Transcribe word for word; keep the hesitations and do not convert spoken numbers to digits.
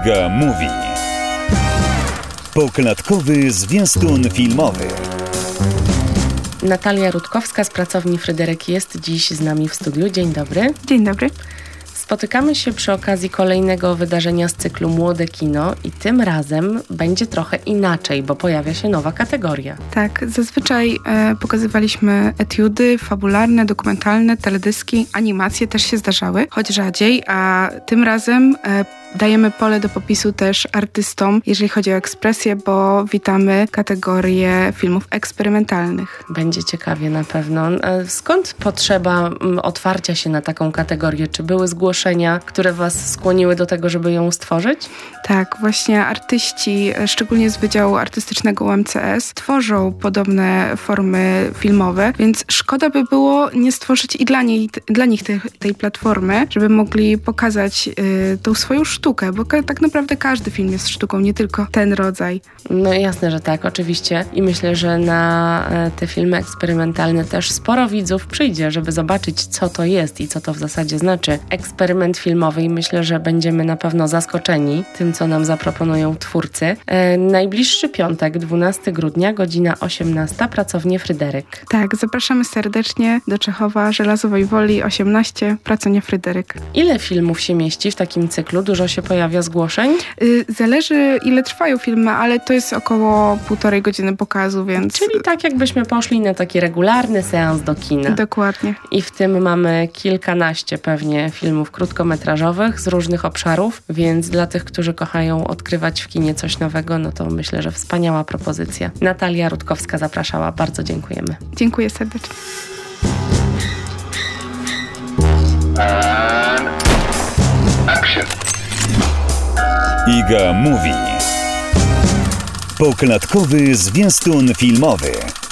Iga Mówi. Poklatkowy zwiastun filmowy. Natalia Rutkowska z pracowni Fryderyk jest dziś z nami w studiu. Dzień dobry. Dzień dobry. Spotykamy się przy okazji kolejnego wydarzenia z cyklu Młode Kino i tym razem będzie trochę inaczej, bo pojawia się nowa kategoria. Tak, zazwyczaj e, pokazywaliśmy etiudy fabularne, dokumentalne, teledyski, animacje też się zdarzały, choć rzadziej, a tym razem e, dajemy pole do popisu też artystom, jeżeli chodzi o ekspresję, bo witamy kategorię filmów eksperymentalnych. Będzie ciekawie na pewno. Skąd potrzeba otwarcia się na taką kategorię? Czy były zgłoszenia, które was skłoniły do tego, żeby ją stworzyć? Tak, właśnie artyści, szczególnie z Wydziału Artystycznego U M C S, tworzą podobne formy filmowe, więc szkoda by było nie stworzyć i dla, niej, dla nich tej, tej platformy, żeby mogli pokazać y, tą swoją sztukę, bo ka- tak naprawdę każdy film jest sztuką, nie tylko ten rodzaj. No jasne, że tak, oczywiście. I myślę, że na te filmy eksperymentalne też sporo widzów przyjdzie, żeby zobaczyć, co to jest i co to w zasadzie znaczy eksperyment filmowy i myślę, że będziemy na pewno zaskoczeni tym, co nam zaproponują twórcy. E, najbliższy piątek, dwunastego grudnia, godzina osiemnasta, pracownia Fryderyk. Tak, zapraszamy serdecznie do Czechowa, Żelazowej Woli osiemnaście, pracownia Fryderyk. Ile filmów się mieści w takim cyklu? Dużo się pojawia zgłoszeń? Y, zależy, ile trwają filmy, ale to jest około półtorej godziny pokazu, więc... Czyli tak jakbyśmy poszli na taki regularny seans do kina. Dokładnie. I w tym mamy kilkanaście pewnie filmów krótkometrażowych z różnych obszarów, więc dla tych, którzy kochają odkrywać w kinie coś nowego, no to myślę, że wspaniała propozycja. Natalia Rutkowska zapraszała. Bardzo dziękujemy. Dziękuję serdecznie. And action. Iga Mówi. Poklatkowy zwiastun filmowy.